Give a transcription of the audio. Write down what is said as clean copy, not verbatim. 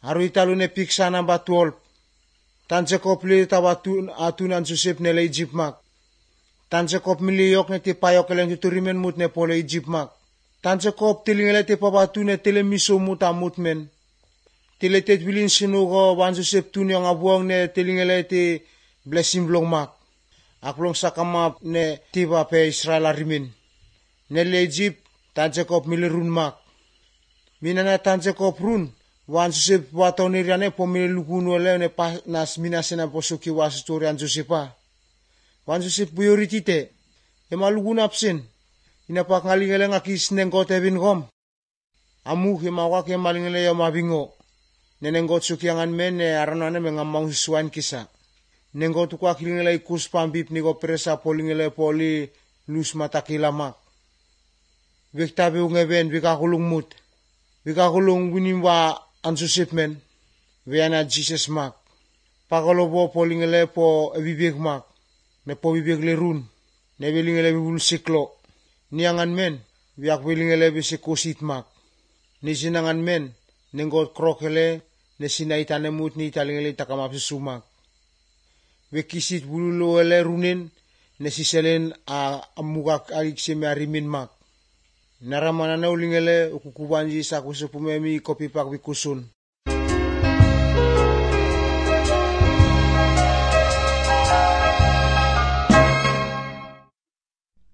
Aru italune piksa number 12. Tan Jacob li atunan Joseph nele Egypt mak. Tan Jacob miliyok ne ti payok eleng tuturimen mut ne pole Egypt mak. Tan Jacob tilingele ti papatu ne tele miso mut amut men. Tile tet bilin sinugo wan Joseph tuni ang abuang ne tilingele ti blessing blong mak. Aklong sakamap ne tiba pe Israel arimin. Nele Egypt Tan Jacob milirun mak. Minana Tan Jacob run wan Joseph wato niriane po mililukuno ele ne nas minasena posuki wastorian Josepa. Wan Joseph buyoritite emalukun absen. Inapak ngalingele ngakis nenggot evin gom. Amu himawak emalingele yamabingo. Nenenggot sukiangan men ne aranane mengamang susuan kisa. Nenggot kwa kilingele ikus pambip nigo presa polingele poli lus matakilamak. Viktabi ungeben vikakulung mut. Vikakulung winimwa an Joseph men. Viana Jesus mak. Pakolobo polingele po ebibig mak. Ne po bibig lerun. Ne bilingele bibul siklo. Niangan men. Viak bilingele bisikusit mak. Ni sinangan men. Nenggot krokele. Ne sinaitane mut ni italingele takamapsusumak. Vikisit bululo ele runin. Ne siselen amugak aliksime arimin mak. Naramana na ulingele ukukubanji sa kusupumemi kopipak wikusun.